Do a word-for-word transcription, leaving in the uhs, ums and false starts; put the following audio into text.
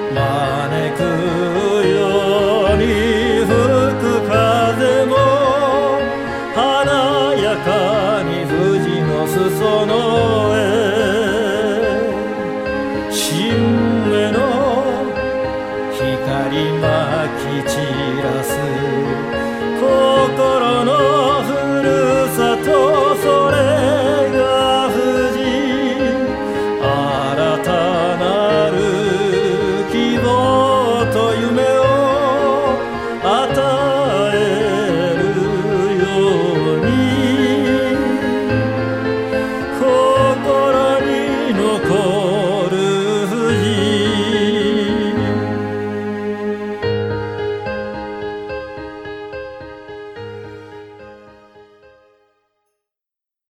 招くように吹く風も華やかに富士の裾野へ新芽の光まき散らす